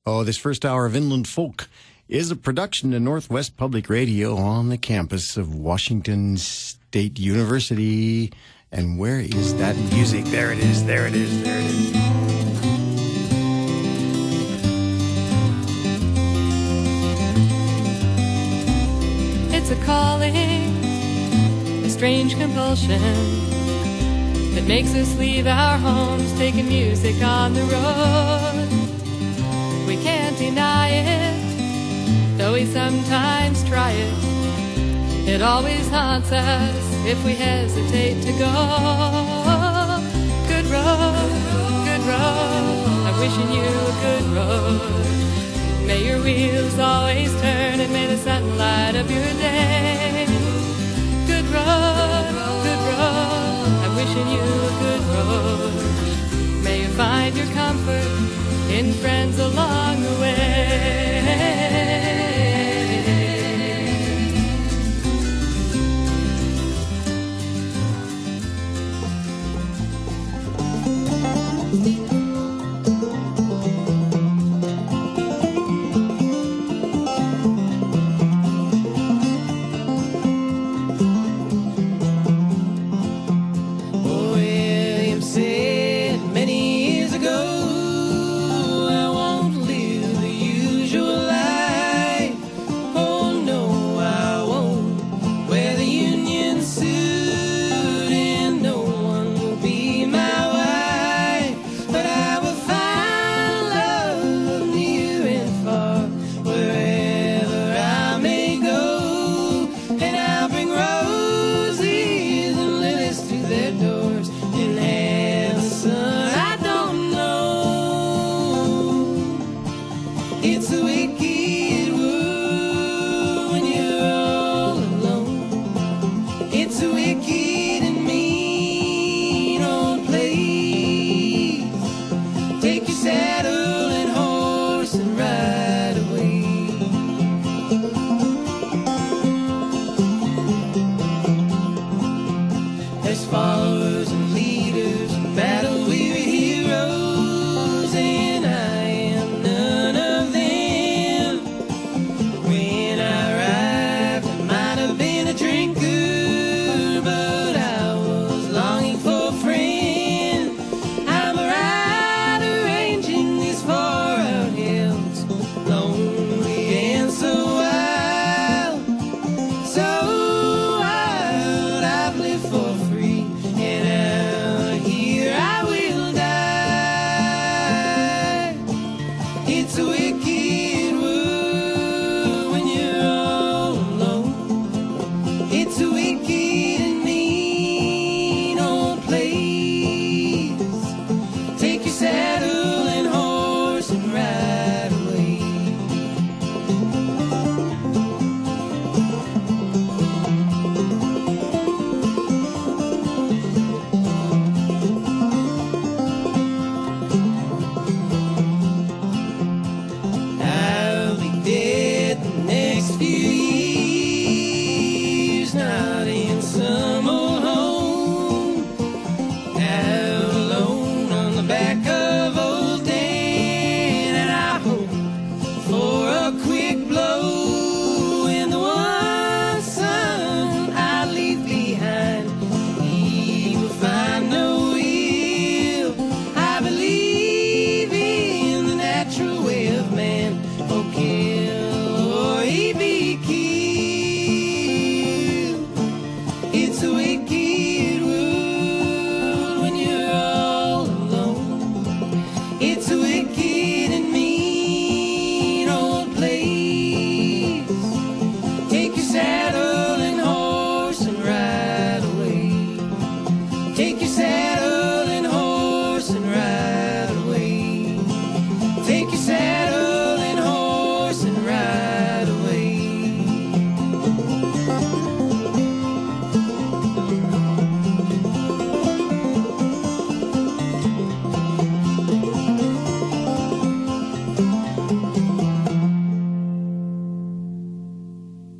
Oh, this first hour of Inland Folk is a production of Northwest Public Radio on the campus of Washington State University. And where is that music? There it is, there it is, there it is. It's a calling, a strange compulsion that makes us leave our homes, taking music on the road. We can't deny it, though we sometimes try it. It always haunts us if we hesitate to go. Good road, I'm wishing you a good road. May your wheels always turn and may the sun light up your day. Good road, I'm wishing you a good road. May you find your comfort in friends along the way.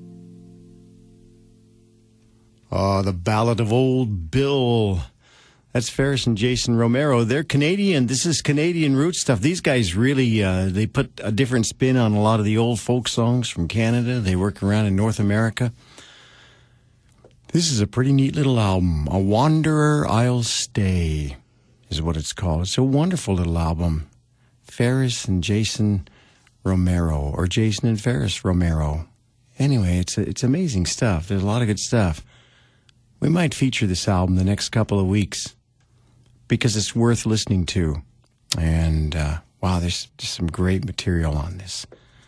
The Ballad of Old Bill. That's Ferris and Jason Romero. They're Canadian. This is Canadian root stuff. These guys really, they put a different spin on a lot of the old folk songs from Canada. They work around in North America. This is a pretty neat little album. A Wanderer I'll Stay is what it's called. It's a wonderful little album. Ferris and Jason Romero, or Jason and Ferris Romero. Anyway, it's amazing stuff. There's a lot of good stuff. We might feature this album the next couple of weeks, because it's worth listening to. And, wow, there's just some great material on this.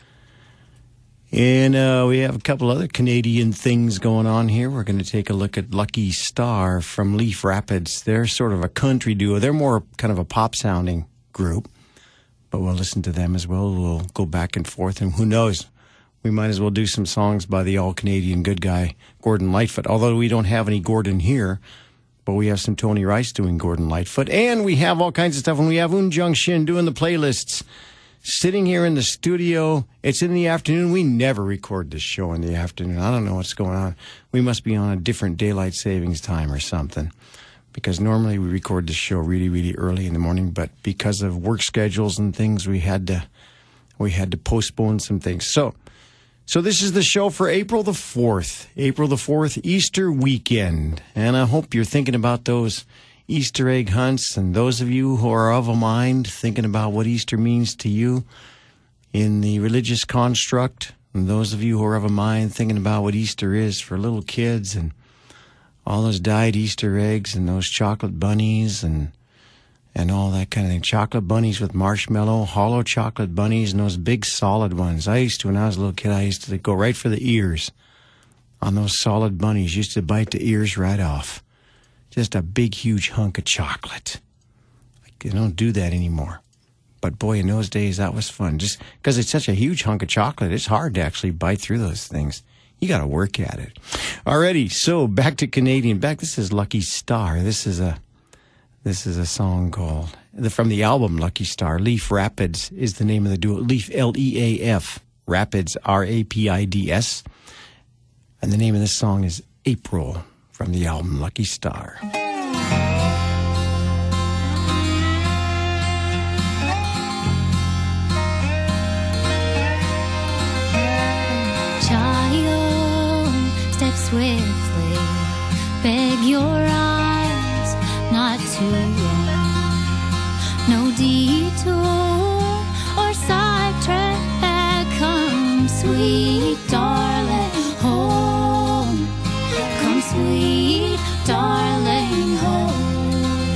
And we have a couple other Canadian things going on here. We're going to take a look at Lucky Star from Leaf Rapids. They're sort of a country duo. They're more kind of a pop-sounding group, but we'll listen to them as well. We'll go back and forth, and who knows, we might as well do some songs by the all-Canadian good guy, Gordon Lightfoot, although we don't have any Gordon here. But we have some Tony Rice doing Gordon Lightfoot. And we have all kinds of stuff. And we have Un Jung Shin doing the playlists. Sitting here in the studio. It's in the afternoon. We never record this show in the afternoon. I don't know what's going on. We must be on a different daylight savings time or something. Because normally we record this show really, really early in the morning. But because of work schedules and things, we had to postpone some things. So this is the show for April the 4th. April the 4th, Easter weekend. And I hope you're thinking about those Easter egg hunts, and those of you who are of a mind thinking about what Easter means to you in the religious construct, and those of you who are of a mind thinking about what Easter is for little kids and all those dyed Easter eggs and those chocolate bunnies and all that kind of thing. Chocolate bunnies with marshmallow, hollow chocolate bunnies, and those big solid ones. When I was a little kid, I used to go right for the ears on those solid bunnies. Used to bite the ears right off. Just a big, huge hunk of chocolate. They don't do that anymore. But boy, in those days, that was fun. Just because it's such a huge hunk of chocolate, it's hard to actually bite through those things. You got to work at it. Alrighty, so back to Canadian. This is Lucky Star. This is a song called, from the album Lucky Star. Leaf Rapids is the name of the duo. Leaf, L-E-A-F. Rapids, R-A-P-I-D-S. And the name of this song is April, from the album Lucky Star. Child, step swiftly, beg your eyes not to run. No detour or sidetrack. Come, sweet darling, home. Come, sweet darling, home.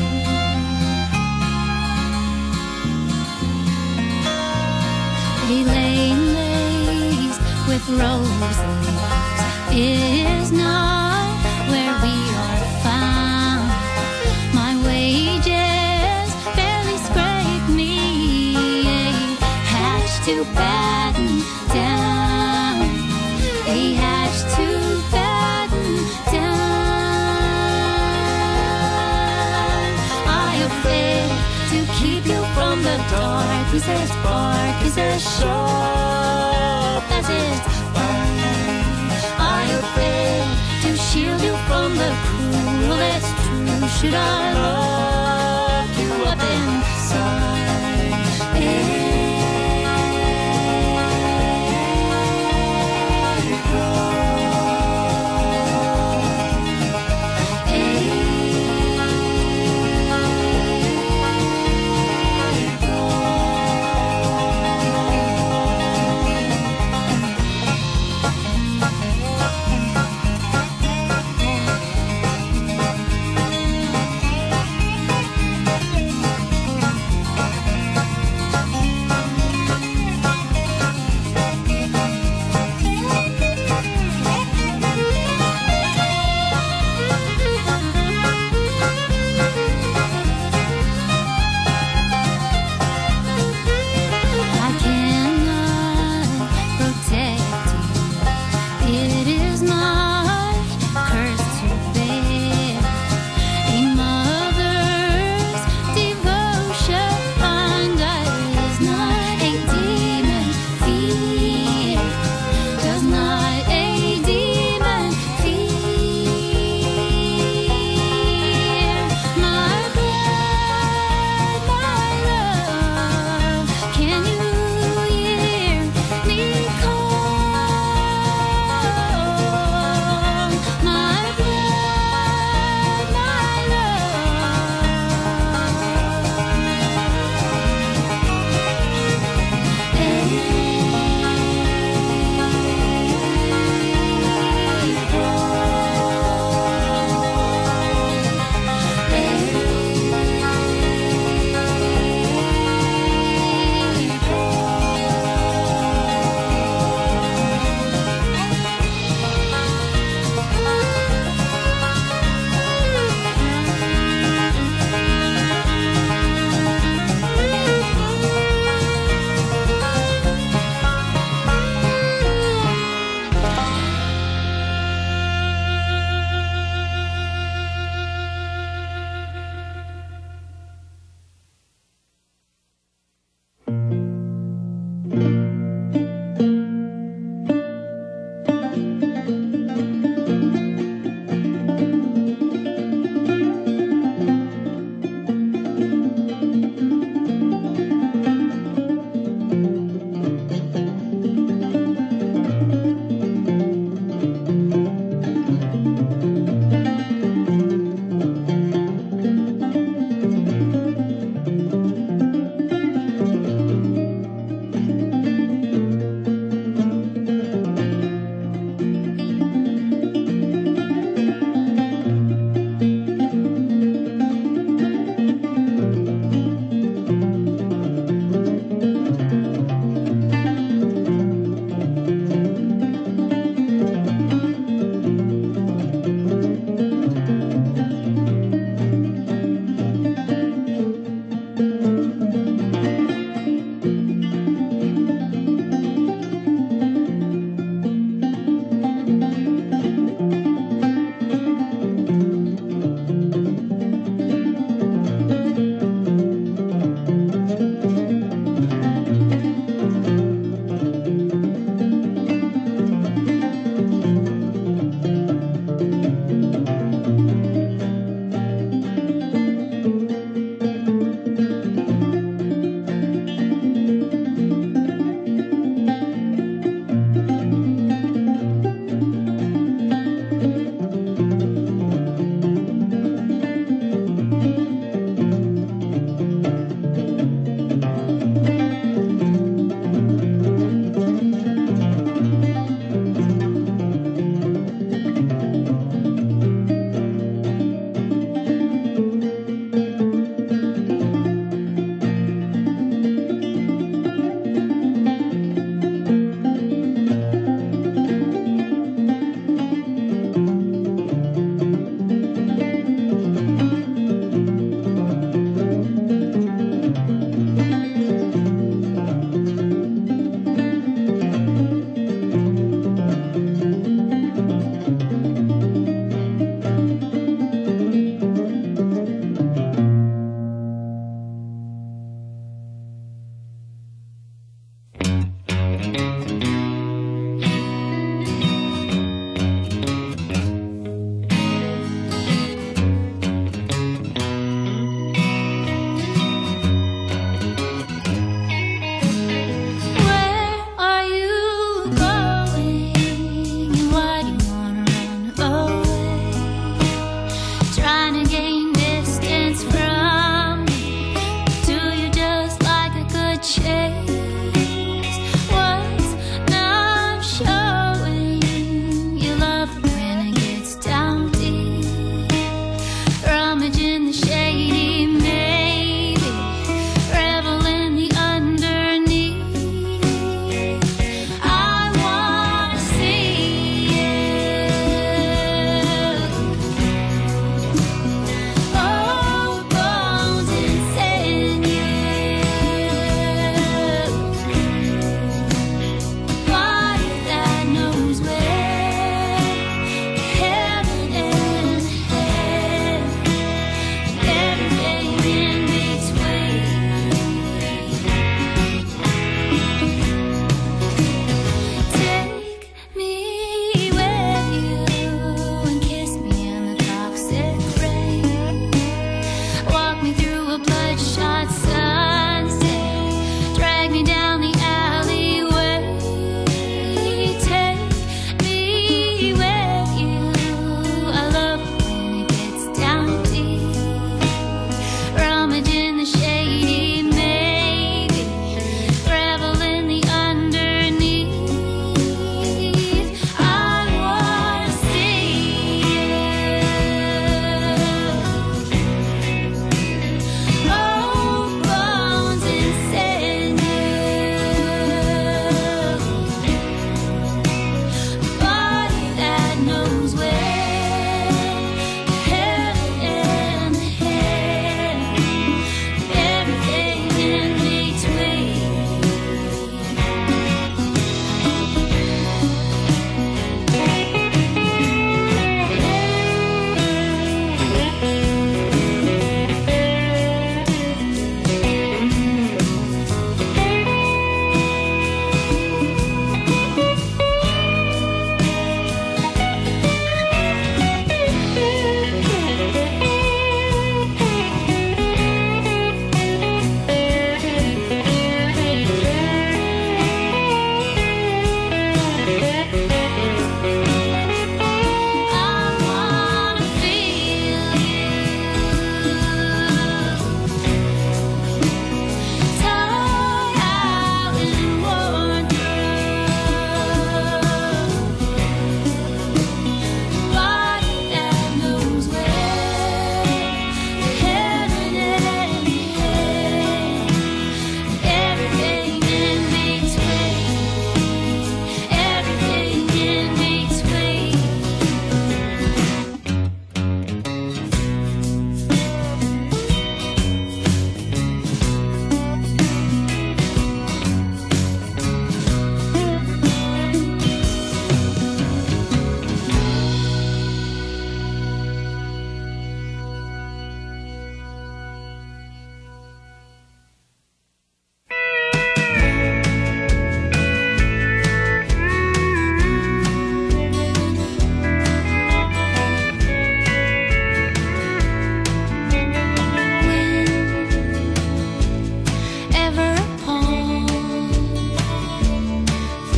A lane laced with roses is not where we are found. My wages barely scrape me a hatch to batten down, a hatch to batten down. I have failed to keep you from the dark, who's as bark is as sharp as its I have failed to shield you from the cruel. That's true. Should I lock you up inside?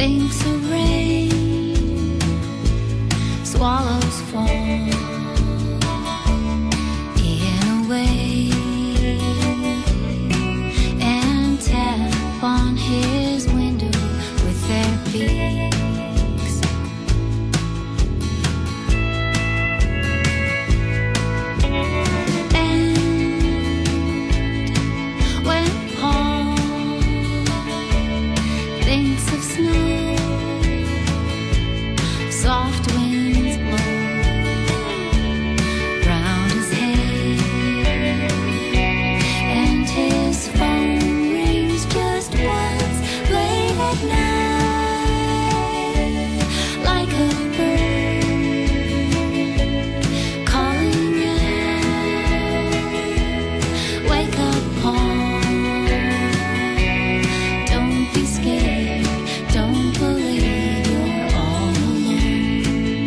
thinks of rain, swallows fall in a wave, and tap on his window with their beaks. And when Paul thinks of snow, soft winds blow round his head, and his phone rings just once late at night, like a bird calling out, "Wake up, Paul, don't be scared, don't believe you're all alone."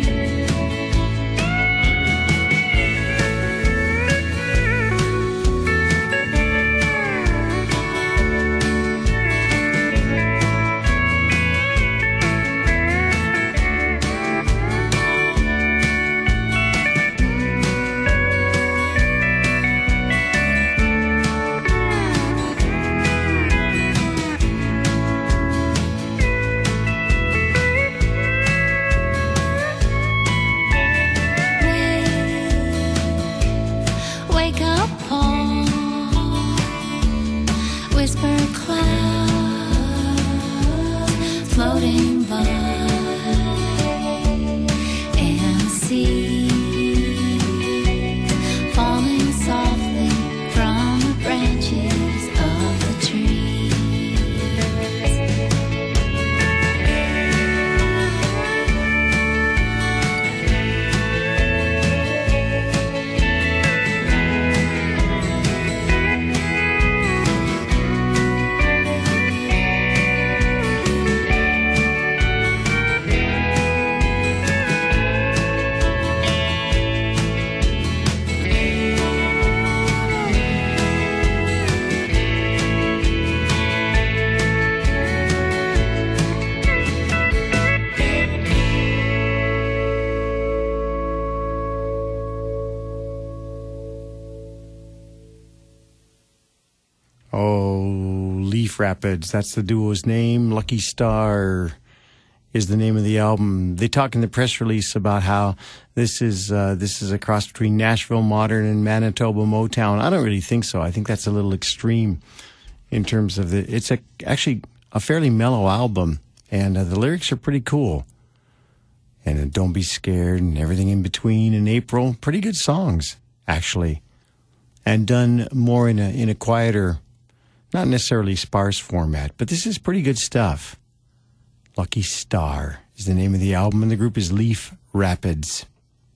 Wake up, Paul, whisper clouds floating by, and seeds falling softly from the branches of the trees. Oh, Leaf Rapids. That's the duo's name. Lucky Star is the name of the album. They talk in the press release about how this is a cross between Nashville Modern and Manitoba Motown. I don't really think so. I think that's a little extreme in terms of it's actually a fairly mellow album, and the lyrics are pretty cool. And Don't Be Scared and everything in between, in April, pretty good songs actually, and done more in a quieter, not necessarily sparse format, but this is pretty good stuff. Lucky Star is the name of the album, and the group is Leaf Rapids.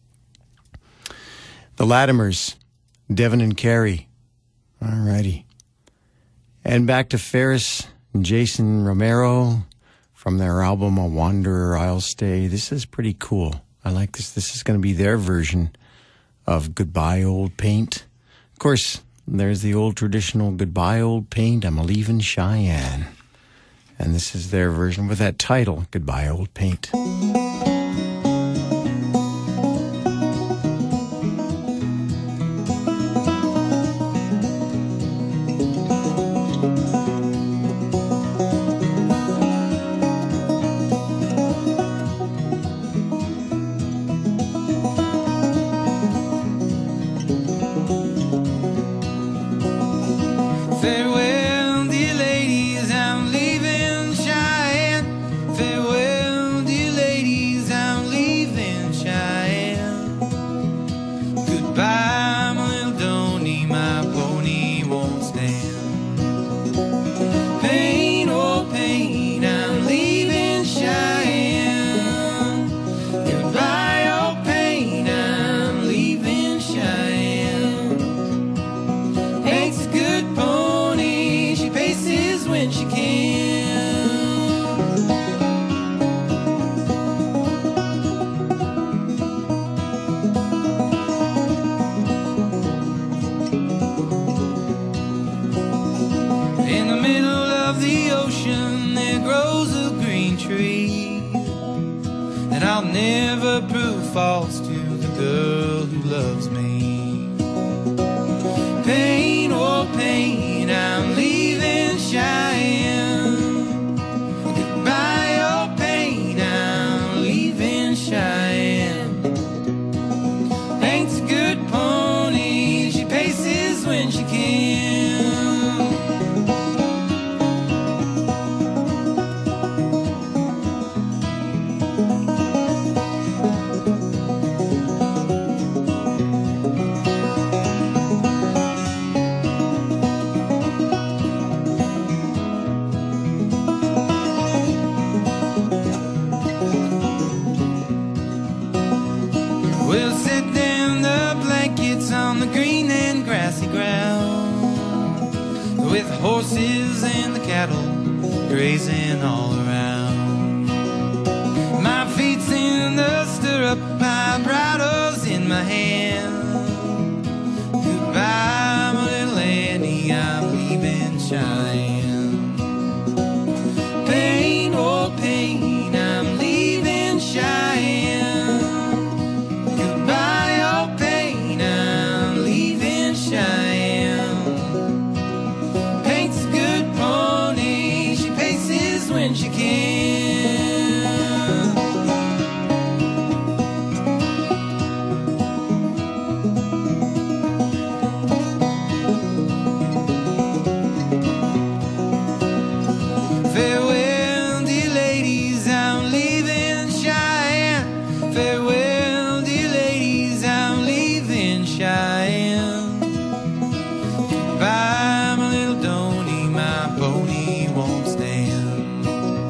The Latimers, Devin and Carey. All righty. And back to Ferris and Jason Romero from their album A Wanderer I'll Stay. This is pretty cool. I like this. This is going to be their version of Goodbye Old Paint. Of course, there's the old traditional Goodbye Old Paint, I'm a-leavin' Cheyenne. And this is their version with that title, Goodbye Old Paint. Farewell, dear ladies, I'm leaving Cheyenne. Farewell, dear ladies, and I'll never prove false to the girl who loves me. Pain, oh pain, I'm leaving Cheyenne. Goodbye, oh pain, I'm leaving Cheyenne. Paint's a good pony, she paces when she can. We'll sit down the blankets on the green and grassy ground, with horses and the cattle grazing all around. My feet's in the stirrup, my bridle's in my hand. Goodbye, my little Annie, I'm leaving Cheyenne. Pain, oh pain, I'm leaving Cheyenne. Goodbye, oh pain, I'm leaving Cheyenne. Paint's a good pony, she paces when she can. Farewell, dear ladies, I'm leaving Cheyenne. Farewell, dear ladies, I'm leaving Cheyenne. Goodbye, my little Donny, my pony won't stand.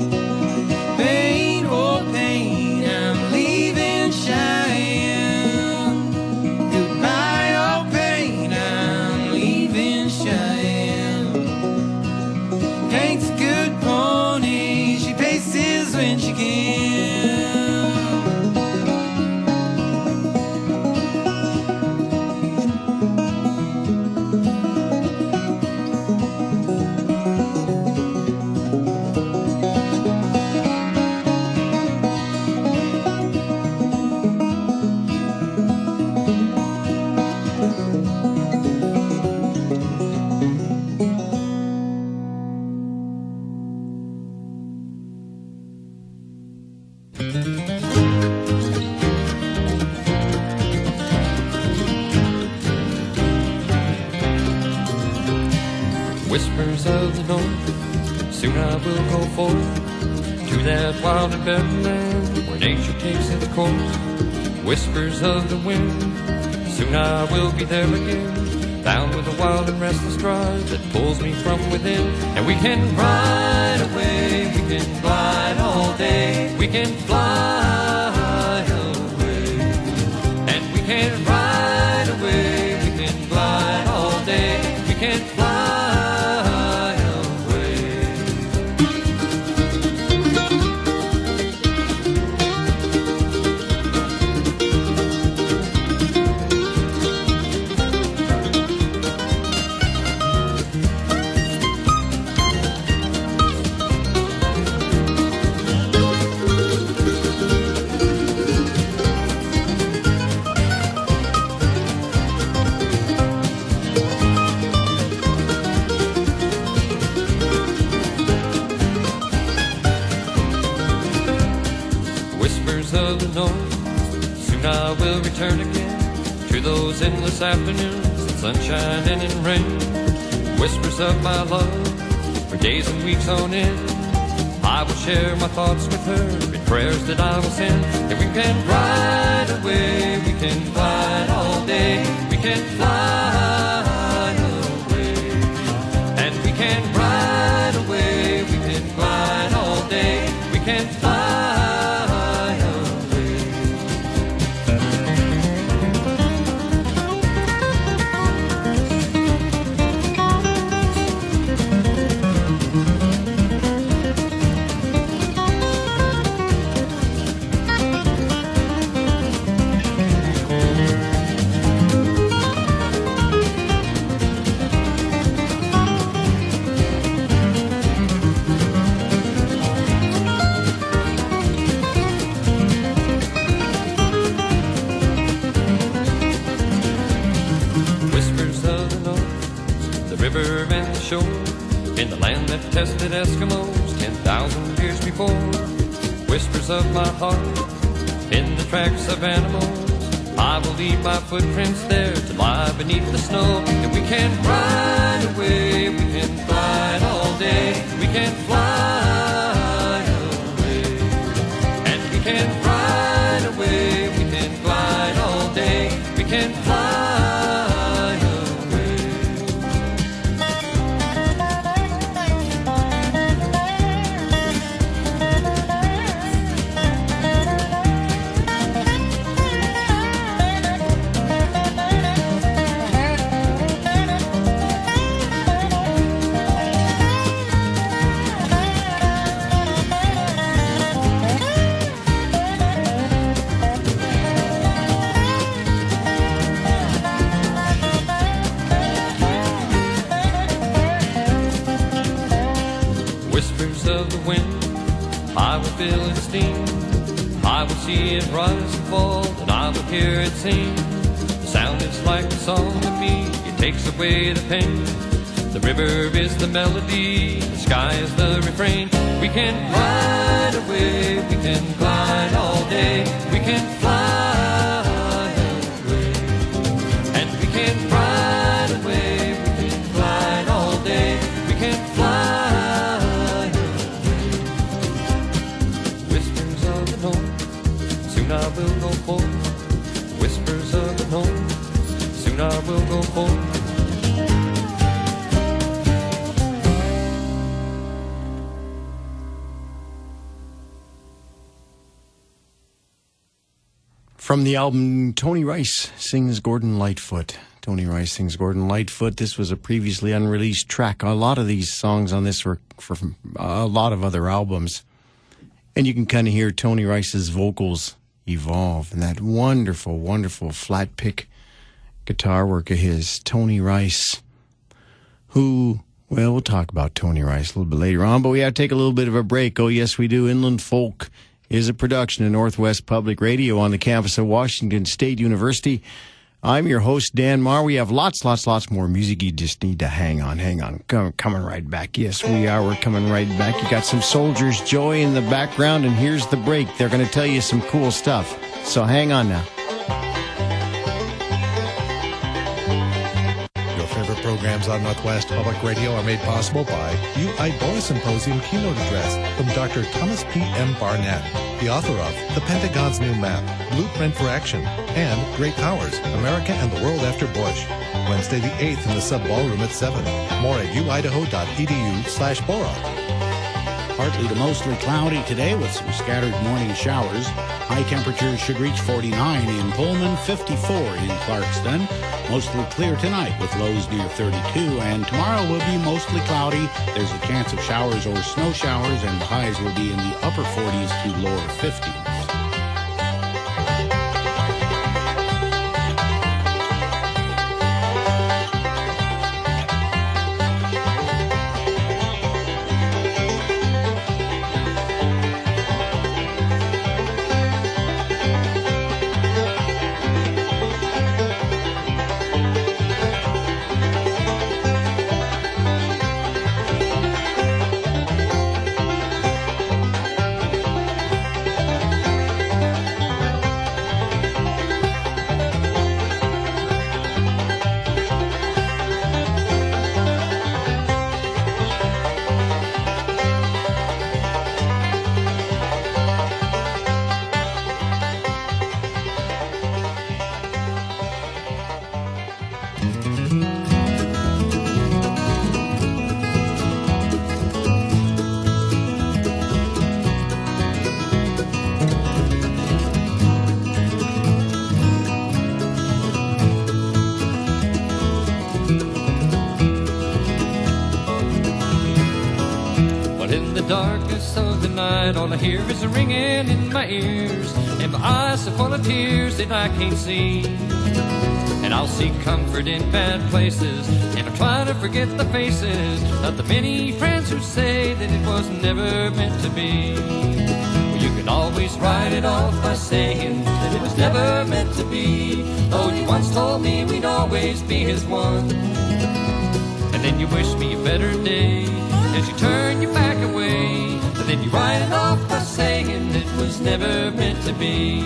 Pain, oh pain, I'm leaving Cheyenne. Goodbye, oh pain, I'm leaving Cheyenne. Paint's a good pony, she paces when she can. Whispers of the north, soon I will go forth to that wild and better land where nature takes its course. Whispers of the wind, soon I will be there again, bound with a wild and restless drive that pulls me from within. And we can ride away, we can glide all day, we can fly away. And we can ride away, we can glide all day, we can fly away. Whispers of the north, soon I will return again to those endless afternoons in sunshine and in rain. Whispers of my love for days and weeks on end. I will share my thoughts with her in prayers that I will send. And we can ride away, we can glide all day, we can fly away. And we can ride away, we can glide all day, we can fly away. battle-tested Eskimos 10,000 years before. Whispers of my heart in the tracks of animals. I will leave my footprints there to lie beneath the snow. And we can ride away, we can glide all day, we can fly away. And we can ride away, we can glide all day, we can fly away. Of the wind, I will feel its steam. I will see it rise and fall, and I will hear it sing. The sound is like a song to me, it takes away the pain. The river is the melody, the sky is the refrain. We can ride away, we can glide all day, we can fly away. And we can ride away, we can glide all day, we can fly. Soon I will go forth, whispers of the north. Soon I will go forth. From the album Tony Rice Sings Gordon Lightfoot. Tony Rice Sings Gordon Lightfoot. This was a previously unreleased track. A lot of these songs on this were from a lot of other albums. And you can kind of hear Tony Rice's vocals evolve and that wonderful, wonderful flat pick guitar work of his. Tony Rice, who, well, we'll talk about Tony Rice a little bit later on, but we have to take a little bit of a break. Oh, yes, we do. Inland Folk is a production of Northwest Public Radio on the campus of Washington State University. I'm your host, Dan Marr. We have lots more music. You just need to hang on. Coming right back. Yes, we are. We're coming right back. You got some Soldier's Joy in the background, and here's the break. They're going to tell you some cool stuff. So hang on now. Your favorite programs on Northwest Public Radio are made possible by UI Boris Symposium Keynote Address from Dr. Thomas P. M. Barnett, the author of The Pentagon's New Map, Blueprint for Action, and Great Powers, America and the World After Bush. Wednesday the 8th in the Sub-Ballroom at 7. More at uidaho.edu/Bora. Partly to mostly cloudy today with some scattered morning showers. High temperatures should reach 49 in Pullman, 54 in Clarkston. Mostly clear tonight with lows near 32, and tomorrow will be mostly cloudy. There's a chance of showers or snow showers, and the highs will be in the upper 40s to lower 50s. Darkness of the night, all I hear is a ringing in my ears, and my eyes are full of tears that I can't see. And I'll seek comfort in bad places, and I'll try to forget the faces of the many friends who say that it was never meant to be. Well, you can always write it off by saying that it was never meant to be. Oh, you once told me we'd always be as one. And then you wish me a better day as you turn your back away. And then you write it off by saying it was never meant to be.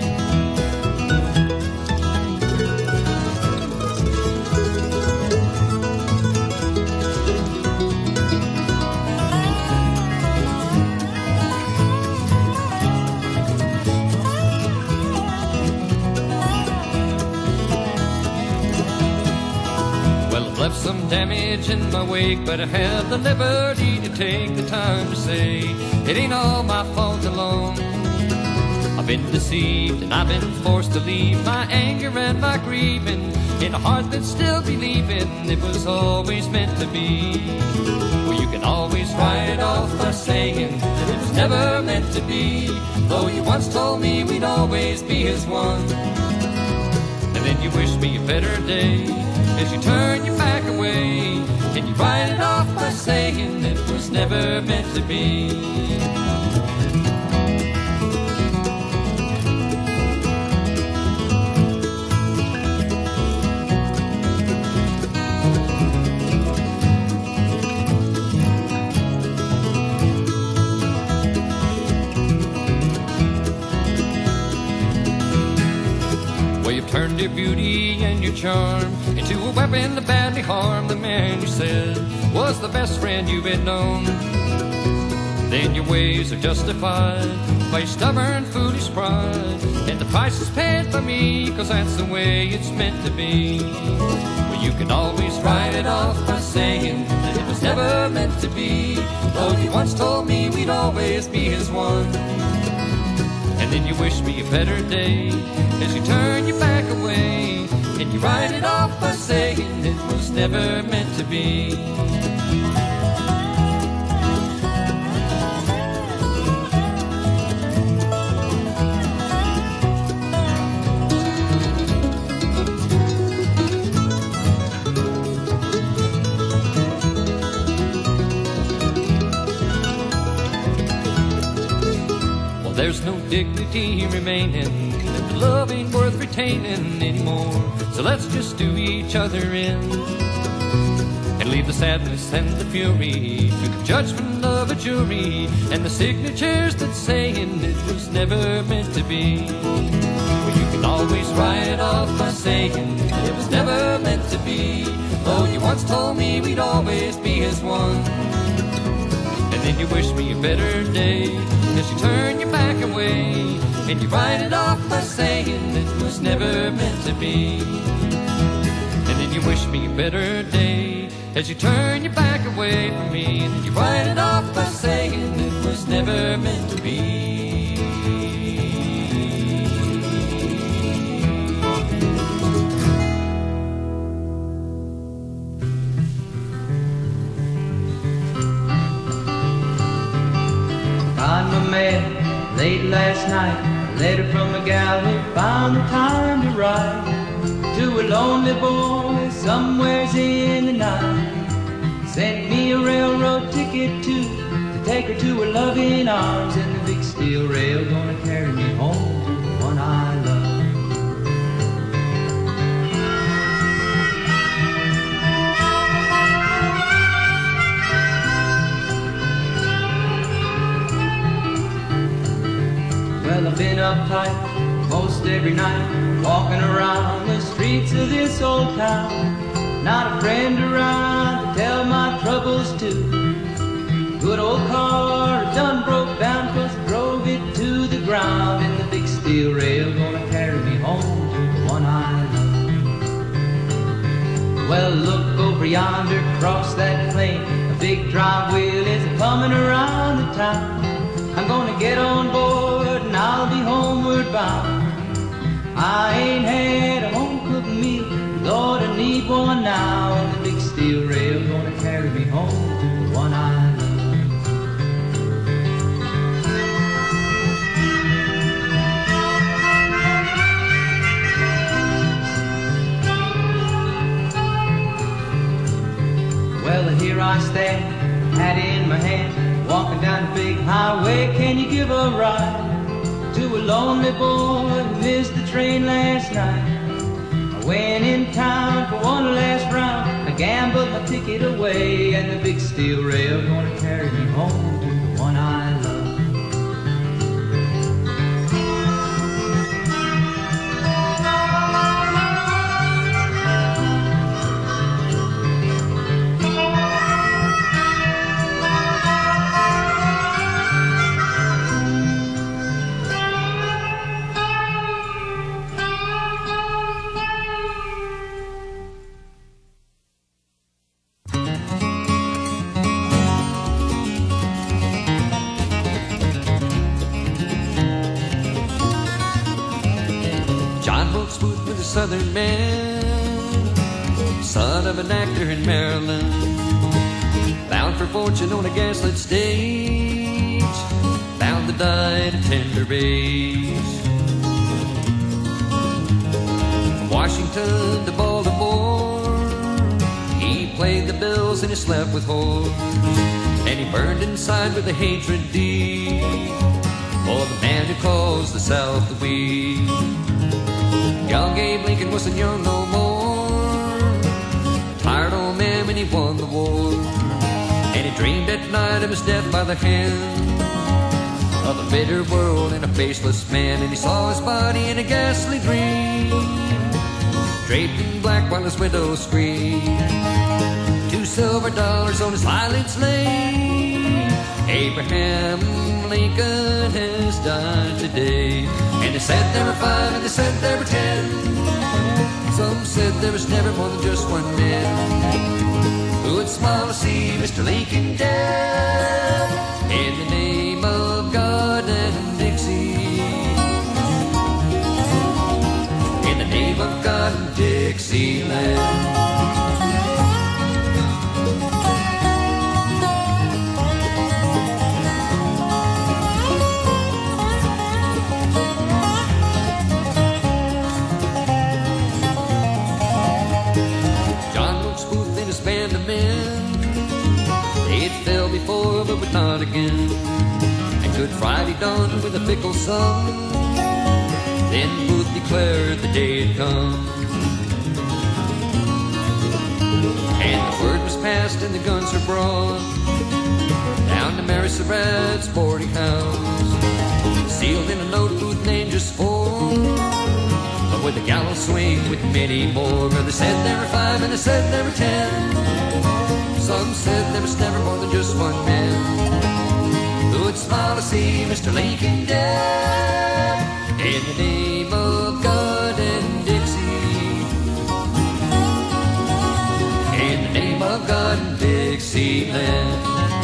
Left some damage in my wake, but I have the liberty to take the time to say it ain't all my fault alone. I've been deceived and I've been forced to leave my anger and my grieving in a heart that's still believing it was always meant to be. Well, you can always write it off by saying that it was never meant to be, though you once told me we'd always be as one. And then you wish me a better day as you turn your back away, and you write it off by saying it was never meant to be. Well, you've turned your beauty and your charm into a weapon to badly harm the man you said was the best friend you've been known. Then your ways are justified by your stubborn, foolish pride, and the price is paid by me, 'cause that's the way it's meant to be. Well, you can always write it off by saying that it was never meant to be, though you once told me we'd always be as one. And then you wish me a better day as you turn your back away, and you write it off by saying it was never meant to be. Well, there's no dignity remaining, and the love ain't worth retaining anymore. So let's just do each other in and leave the sadness and the fury to the judgment of a jury and the signatures that saying it was never meant to be. Well, you can always write it off by saying it was never meant to be, though you once told me we'd always be as one. And then you wish me a better day as you turn your back away, and you write it off by saying it was never meant to be. And then you wish me a better day as you turn your back away from me, and then you write it off by saying it was never meant to be. Found my man late last night, a letter from a gal who found the time to write to a lonely boy somewheres in the night. Sent me a railroad ticket to take her to her loving arms, and the big steel rail gonna carry me home to the one I love. Well, I've been uptight most every night, walking around the streets of this old town. Not a friend around to tell my troubles to. Good old car done broke down 'cause I drove it to the ground, and the big steel rail gonna carry me home to the one I love. Well, look over yonder, across that plain, a big drive wheel is coming around the town. I'm gonna get on board and I'll be homeward bound. I ain't had a home-cooked meal, Lord, I need one now, and the big steel rail gonna carry me home to the one I love. Well, here I stand, hat in my hand, walking down the big highway. Can you give a ride to a lonely boy who missed the train last night? I went in town for one last round, I gambled my ticket away, and the big steel rail gonna carry me home to the one I love. Southern man, son of an actor in Maryland, bound for fortune on a gaslit stage, bound to die at a tender age. From Washington to Baltimore, he played the bills and he slept with whores, and he burned inside with a hatred deep for the man who calls the South the weed. Young Abe Lincoln wasn't young no more, tired old man when he won the war, and he dreamed at night of his death by the hand of a bitter world and a faceless man, and he saw his body in a ghastly dream, draped in black while his widow screamed. $2 silver on his eyelids lay. Abraham Lincoln has died today. And they said there were 5 and they said there were 10. Some said there was never more than just one man who would smile to see Mr. Lincoln dead. In the name of God and Dixie, in the name of God and Dixieland. But would not again. And Good Friday dawned with a fickle sun. Then Booth declared the day had come. And the word was passed and the guns were brought down to Mary Surratt's boarding house, sealed in a note Booth named just 4, but with a gallows swing with many more. But they said there were 5 and they said there were 10. Some said there was never more than just one man who would smile to see Mr. Lincoln dead. In the name of God and Dixie, in the name of God and Dixieland.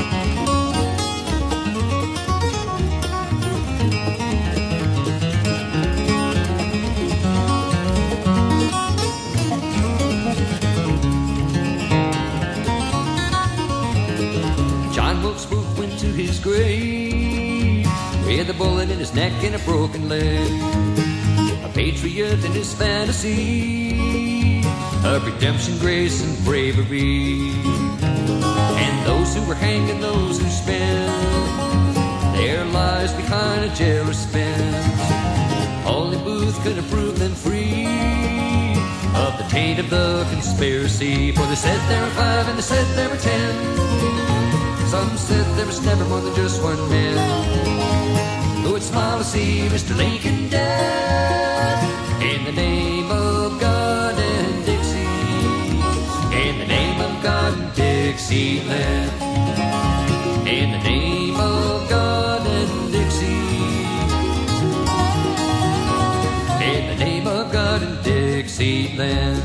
His grave with a bullet in his neck and a broken leg, a patriot in his fantasy of redemption, grace, and bravery. And those who were hanging, those who spent their lives behind a jailor's fence, only Booth could have proved them free of the taint of the conspiracy. For they said there were 5 and they said there were 10. Some said there was never more than just one man who would smile to see Mr. Lincoln dead. In the name of God and Dixie, in the name of God and Dixieland, in the name of God and Dixie, in the name of God and Dixieland.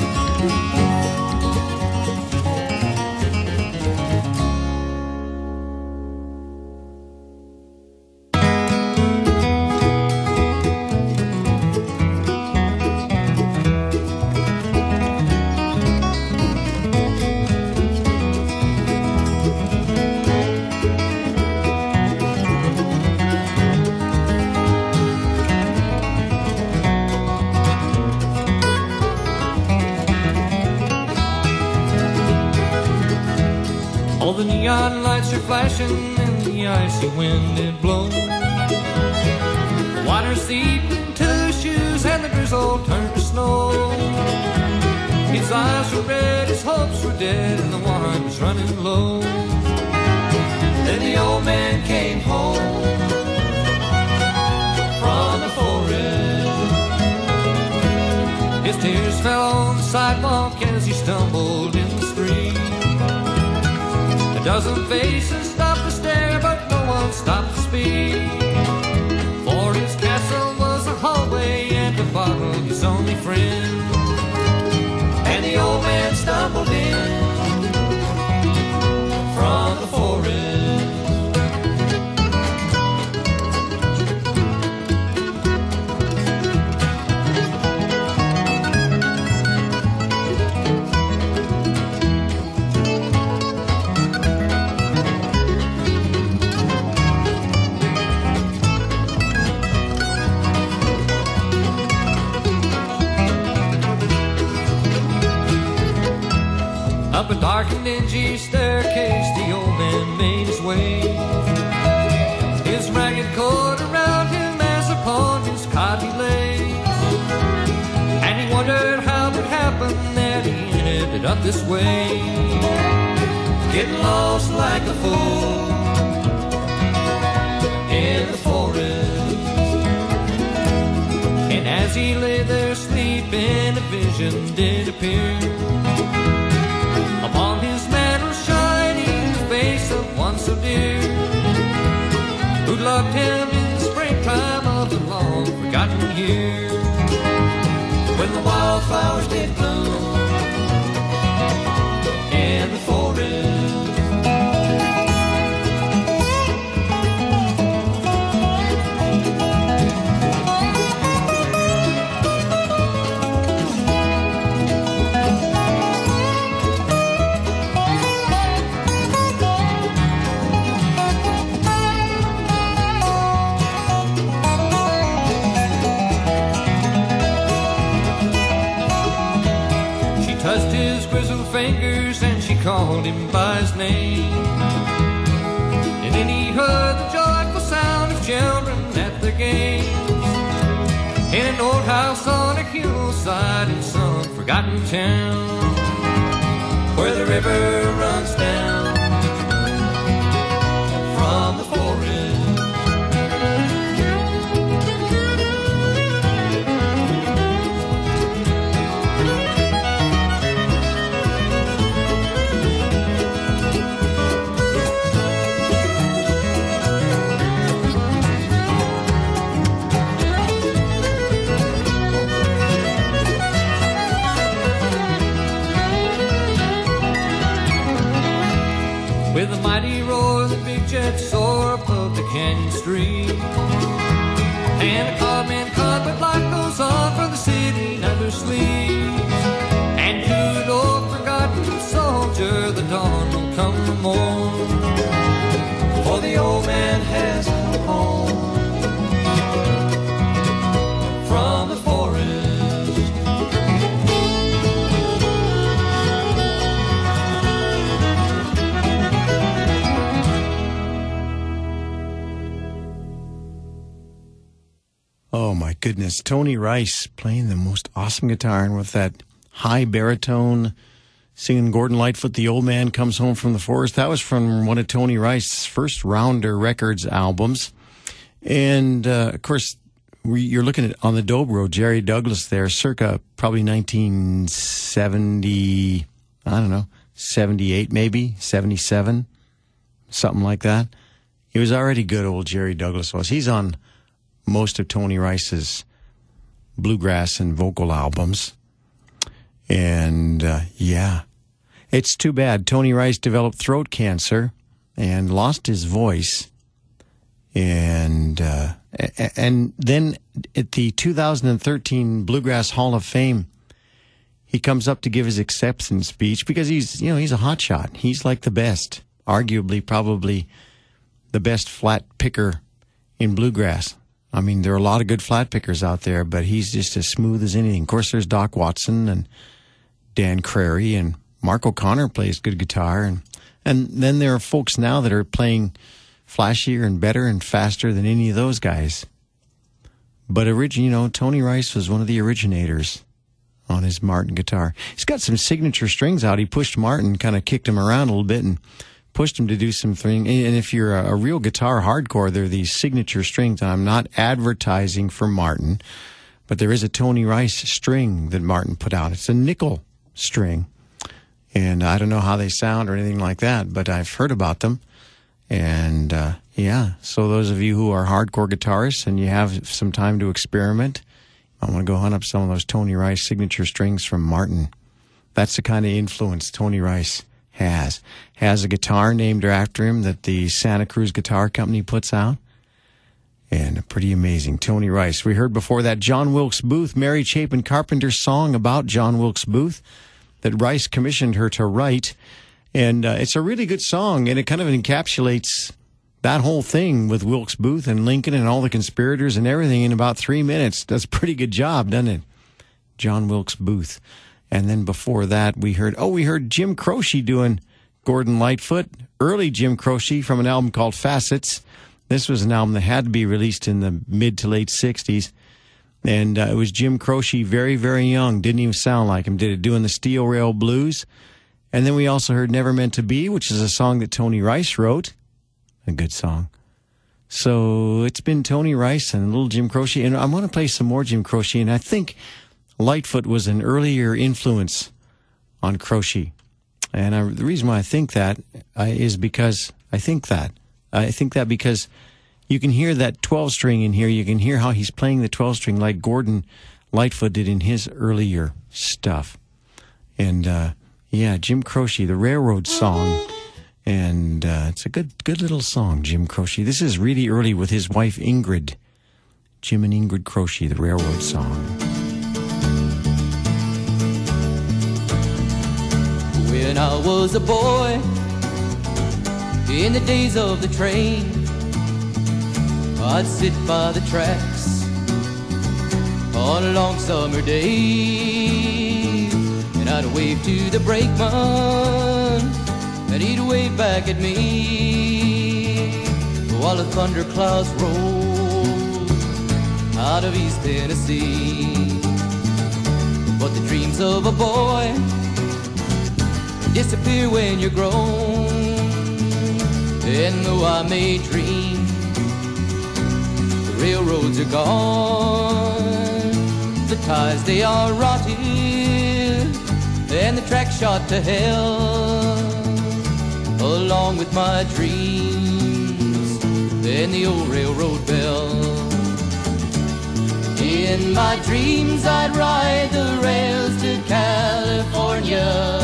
All the neon lights are flashing and the icy wind it blows. The water's deep into his shoes and the drizzle turned to snow. His eyes were red, his hopes were dead and the wine was running low. Then the old man came home from the forest. His tears fell on the sidewalk as he stumbled in the street. A dozen faces stopped to stare, but no one stopped to speak. For his castle was a hallway and the bottle his only friend. And the old man stumbled in from the forest. Up a dark and dingy staircase, the old man made his way. His ragged coat around him as upon his cot he lay. And he wondered how it happened that he ended up this way, getting lost like a fool in the forest. And as he lay there sleeping, a vision did appear. Upon his mantle shining the face of one so dear, who loved him in the springtime of the long forgotten year, when the wildflowers did bloom in the forest. Touched his grizzled fingers and she called him by his name. And then he heard the joyful sound of children at their games, in an old house on a hillside in some forgotten town, where the river runs down from the forest. With a mighty roar, the big jets soar above the canyon street, and the carman carpet light goes on for the city never sleeps. And to an old forgotten soldier, the dawn will come no more, for the old man has come home from the forest. Oh my goodness, Tony Rice playing the most awesome guitar, and with that high baritone, singing Gordon Lightfoot, The Old Man Comes Home from the Forest. That was from one of Tony Rice's first Rounder Records albums. And, of course, you're looking at on the Dobro, Jerry Douglas there, circa probably 1970, I don't know, 78 maybe, 77, something like that. He was already good, old Jerry Douglas was. He's on most of Tony Rice's bluegrass and vocal albums. And, yeah, it's too bad. Tony Rice developed throat cancer and lost his voice. And then at the 2013 Bluegrass Hall of Fame, he comes up to give his acceptance speech because he's a hotshot. He's like the best, arguably probably the best flat picker in bluegrass. I mean, there are a lot of good flat pickers out there, but he's just as smooth as anything. Of course, there's Doc Watson and Dan Crary, and Mark O'Connor plays good guitar. And then there are folks now that are playing flashier and better and faster than any of those guys. But Tony Rice was one of the originators on his Martin guitar. He's got some signature strings out. He pushed Martin, kind of kicked him around a little bit and pushed him to do something. And if you're a real guitar hardcore, there are these signature strings. And I'm not advertising for Martin, but there is a Tony Rice string that Martin put out. It's a nickel string. And I don't know how they sound or anything like that, but I've heard about them. And yeah, so those of you who are hardcore guitarists and you have some time to experiment, I want to go hunt up some of those Tony Rice signature strings from Martin. That's the kind of influence Tony Rice has. Has a guitar named after him that the Santa Cruz Guitar Company puts out. And pretty amazing. Tony Rice. We heard before that John Wilkes Booth, Mary Chapin Carpenter's song about John Wilkes Booth that Rice commissioned her to write. And it's a really good song, and it kind of encapsulates that whole thing with Wilkes Booth and Lincoln and all the conspirators and everything in about 3 minutes. That's a pretty good job, doesn't it? John Wilkes Booth. And then before that, we heard Jim Croce doing Gordon Lightfoot. Early Jim Croce from an album called Facets. This was an album that had to be released in the mid to late 60s. And it was Jim Croce, very, very young. Didn't even sound like him. Did it doing the Steel Rail Blues. And then we also heard Never Meant to Be, which is a song that Tony Rice wrote. A good song. So it's been Tony Rice and little Jim Croce. And I want to play some more Jim Croce. And I think Lightfoot was an earlier influence on Croce. And the reason why I think that is because I think that because you can hear that 12-string in here. You can hear how he's playing the 12-string like Gordon Lightfoot did in his earlier stuff. And, yeah, Jim Croce, the Railroad Song. And it's a good little song, Jim Croce. This is really early with his wife Ingrid. Jim and Ingrid Croce, the Railroad Song. When I was a boy, in the days of the train, I'd sit by the tracks on a long summer day, and I'd wave to the brakeman, and he'd wave back at me, while the thunderclouds rolled out of East Tennessee. But the dreams of a boy disappear when you're grown, and though I may dream, the railroads are gone, the ties they are rotted, and the track shot to hell, along with my dreams and the old railroad bell. In my dreams I'd ride the rails to California,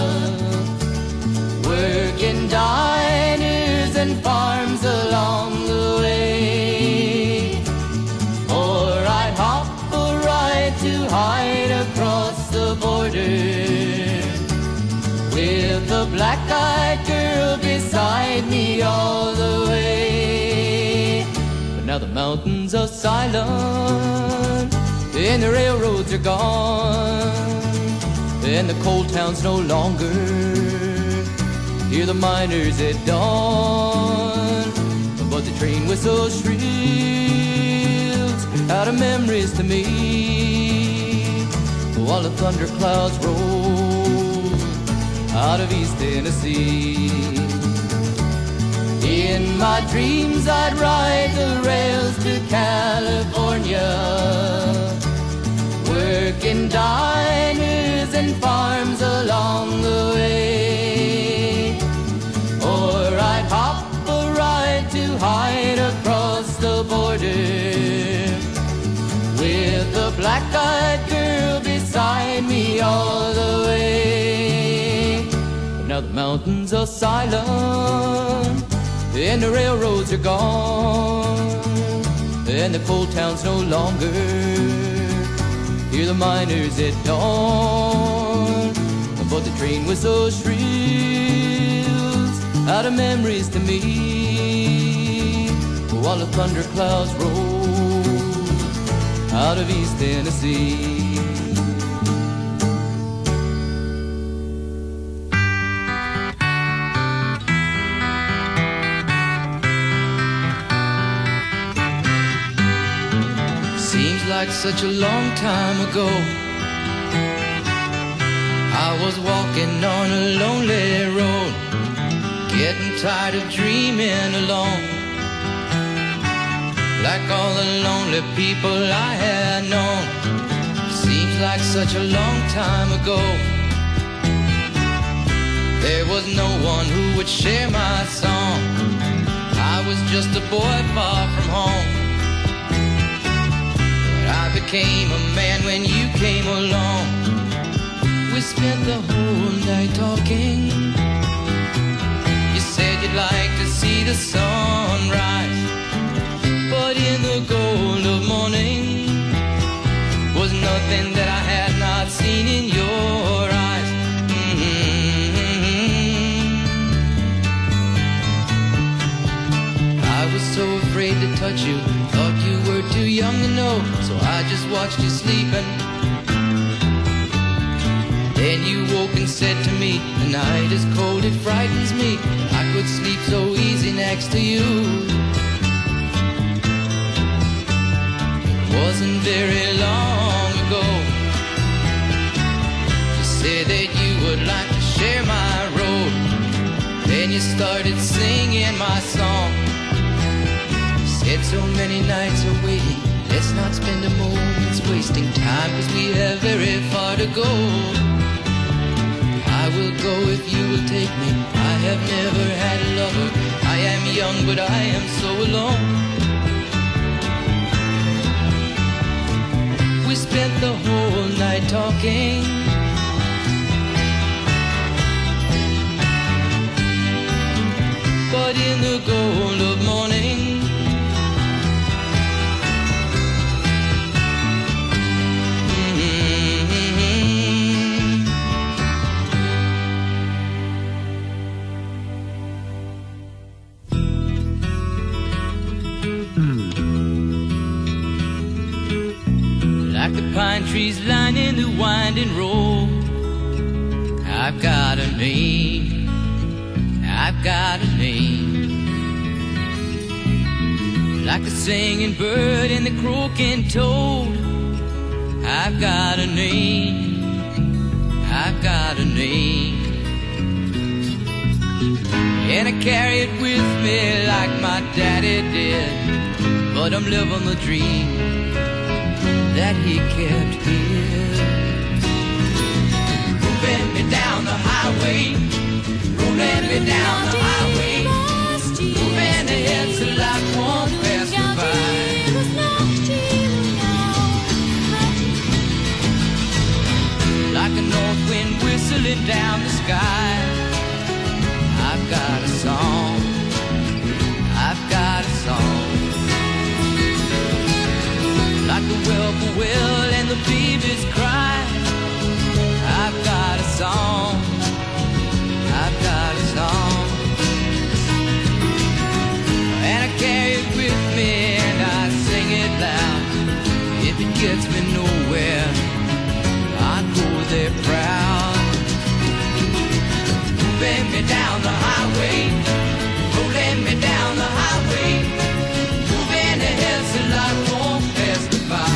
working diners and farms along the way, or I'd hop a ride to hide across the border, with a black-eyed girl beside me all the way. But now the mountains are silent, and the railroads are gone, and the coal towns no longer hear the miners at dawn. But the train whistle shrills out of memories to me, while the thunderclouds roll out of East Tennessee. In my dreams I'd ride the rails to California, working diners and farms along the way, or I'd hop a ride to hide across the border, with a black-eyed girl beside me all the way. But now the mountains are silent, and the railroads are gone, and the coal towns no longer hear the miners at dawn. But the train whistle shrills out of memories to me, while the thunderclouds roll out of East Tennessee. Seems like such a long time ago, was walking on a lonely road, getting tired of dreaming alone. Like all the lonely people I had known, seems like such a long time ago. There was no one who would share my song. I was just a boy far from home. But I became a man when you came along. We spent the whole night talking. You said you'd like to see the sunrise, but in the gold of morning was nothing that I had not seen in your eyes. I was so afraid to touch you, thought you were too young to know, so I just watched you sleeping. Then you woke and said to me, the night is cold, it frightens me. I could sleep so easy next to you. It wasn't very long ago you said that you would like to share my road. Then you started singing my song. You said so many nights are waiting, let's not spend a moment wasting time, 'cause we have very far to go. I will go if you will take me. I have never had a lover. I am young, but I am so alone. We spent the whole night talking. But in the gold of morning, pine trees lining the winding road. I've got a name, I've got a name. Like the singing bird and the croaking toad. I've got a name, I've got a name. And I carry it with me like my daddy did. But I'm living the dream that he kept here. Moving me down the highway, rolling me down the highway, moving ahead so life won't pass me by. Like a north wind whistling down the sky, I've got a song, I've got a song. Like the whippoorwill and the babies cry, I've got a song, I've got a song. And I carry it with me and I sing it loud. If it gets me nowhere, I go there proud. Moving me down the highway, rolling me down the highway, moving ahead so life won't pass me by.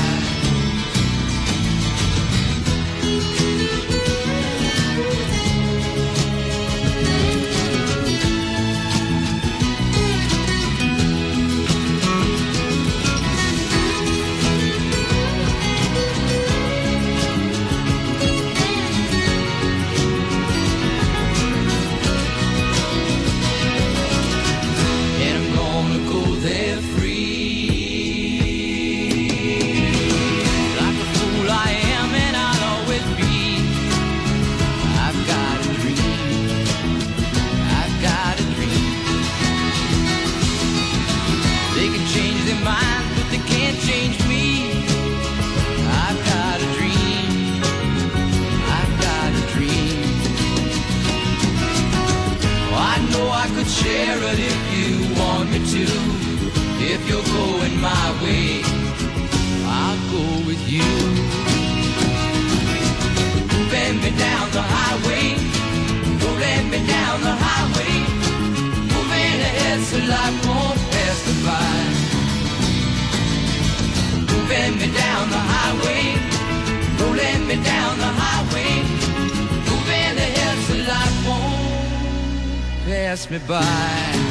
Share it if you want me to. If you're going my way, I'll go with you. Moving me down the highway, rolling me down the highway, moving ahead so life won't pass me by. Moving me down the highway, rolling me down the highway, moving pass me by.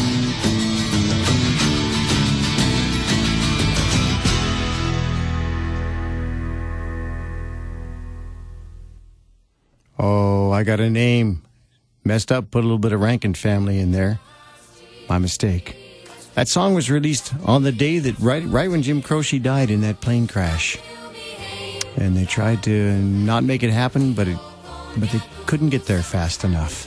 Oh, I got a name. Messed up, put a little bit of Rankin Family in there. My mistake. That song was released on the day that, right when Jim Croce died in that plane crash. And they tried to not make it happen, but they couldn't get there fast enough.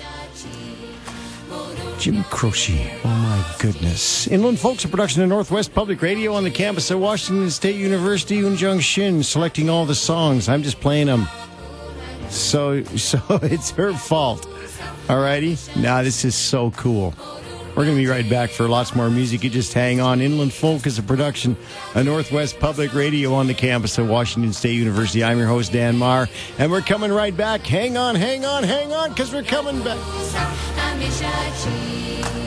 Jim Croce, oh my goodness. Inland Folks, a production of Northwest Public Radio on the campus of Washington State University, Unjung-Shin, selecting all the songs. I'm just playing them. So it's her fault. Alrighty? Now this is so cool. We're going to be right back for lots more music. You just hang on. Inland Folk is a production of Northwest Public Radio on the campus of Washington State University. I'm your host, Dan Marr, and we're coming right back. Hang on, because we're coming back.